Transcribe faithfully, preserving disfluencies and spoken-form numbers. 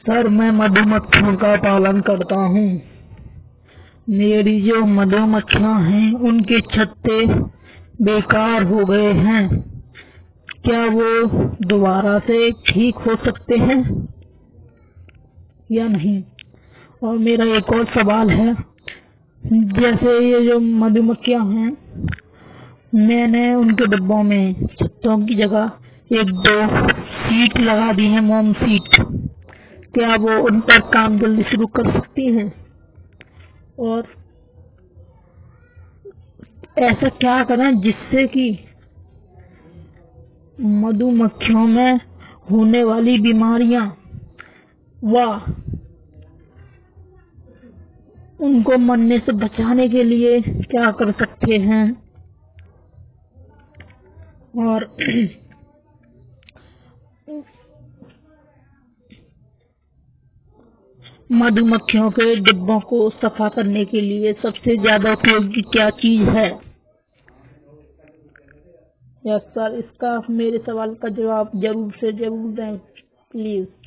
Sir, मैं मधुमक्खियों का पालन करता हूँ। मेरी जो मधुमक्खियाँ हैं उनके छत्ते बेकार हो गए हैं। क्या वो दोबारा से ठीक हो सकते हैं या नहीं? और मेरा एक और सवाल है, जैसे ये जो मधुमक्खियाँ हैं, मैंने उनके डिब्बों में छत्तों की जगह एक दो सीट लगा दी है, मोम सीट। क्या वो उन पर काम जल्दी शुरू कर सकती हैं? और ऐसा क्या करें जिससे कि मधुमक्खियों में होने वाली बीमारियां व उनको मरने से बचाने के लिए क्या कर सकते हैं? और मधुमक्खियों के डिब्बों को सफा करने के लिए सबसे ज्यादा उपयोगी क्या चीज है? यस सर, इसका मेरे सवाल का जवाब जरूर से जरूर दें प्लीज।